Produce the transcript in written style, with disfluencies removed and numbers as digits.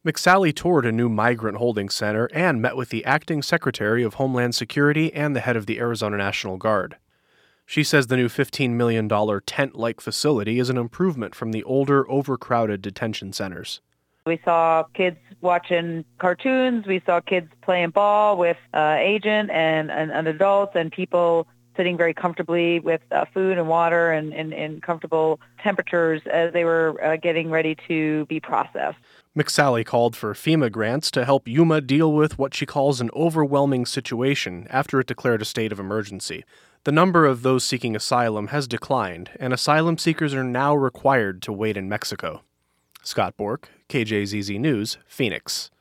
McSally toured a new migrant holding center and met with the acting Secretary of Homeland Security and the head of the Arizona National Guard. She says the new $15 million tent-like facility is an improvement from the older, overcrowded detention centers. We saw kids watching cartoons. We saw kids playing ball with agent and adults, and people sitting very comfortably with food and water and in comfortable temperatures as they were getting ready to be processed. McSally called for FEMA grants to help Yuma deal with what she calls an overwhelming situation after it declared a state of emergency. The number of those seeking asylum has declined, and asylum seekers are now required to wait in Mexico. Scott Bork, KJZZ News, Phoenix.